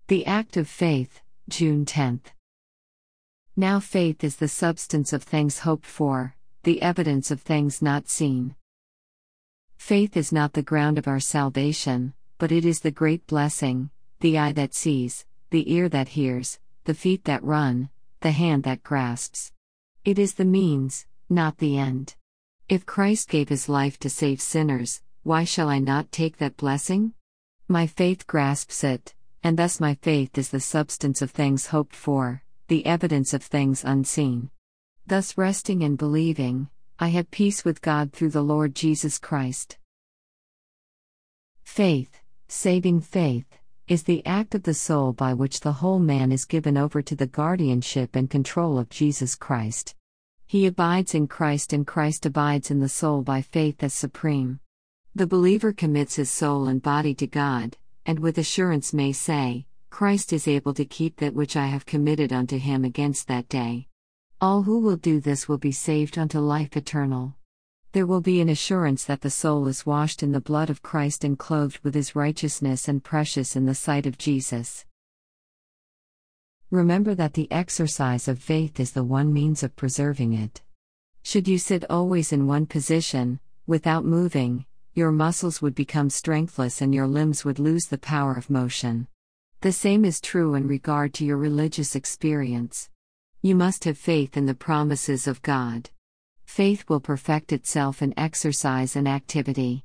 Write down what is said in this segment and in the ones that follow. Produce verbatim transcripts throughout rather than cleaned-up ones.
The Act of Faith, June tenth. Now faith is the substance of things hoped for, the evidence of things not seen. Faith is not the ground of our salvation, but it is the great blessing, the eye that sees, the ear that hears, the feet that run, the hand that grasps. It is the means, not the end. If Christ gave his life to save sinners, why shall I not take that blessing? My faith grasps it, and thus my faith is the substance of things hoped for, the evidence of things unseen. Thus, resting and believing, I have peace with God through the Lord Jesus Christ. Faith, saving faith, is the act of the soul by which the whole man is given over to the guardianship and control of Jesus Christ. He abides in Christ and Christ abides in the soul by faith as supreme. The believer commits his soul and body to God, and with assurance may say, Christ is able to keep that which I have committed unto him against that day. All who will do this will be saved unto life eternal. There will be an assurance that the soul is washed in the blood of Christ and clothed with his righteousness and precious in the sight of Jesus. Remember that the exercise of faith is the one means of preserving it. Should you sit always in one position, without moving, your muscles would become strengthless and your limbs would lose the power of motion. The same is true in regard to your religious experience. You must have faith in the promises of God. Faith will perfect itself in exercise and activity.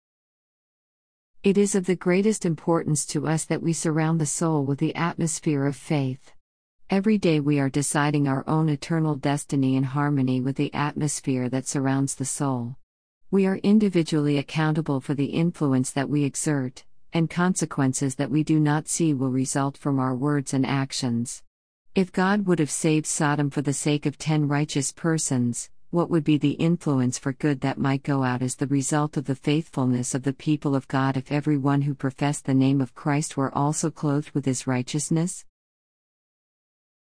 It is of the greatest importance to us that we surround the soul with the atmosphere of faith. Every day we are deciding our own eternal destiny in harmony with the atmosphere that surrounds the soul. We are individually accountable for the influence that we exert, and consequences that we do not see will result from our words and actions. If God would have saved Sodom for the sake of ten righteous persons, what would be the influence for good that might go out as the result of the faithfulness of the people of God if every one who professed the name of Christ were also clothed with his righteousness?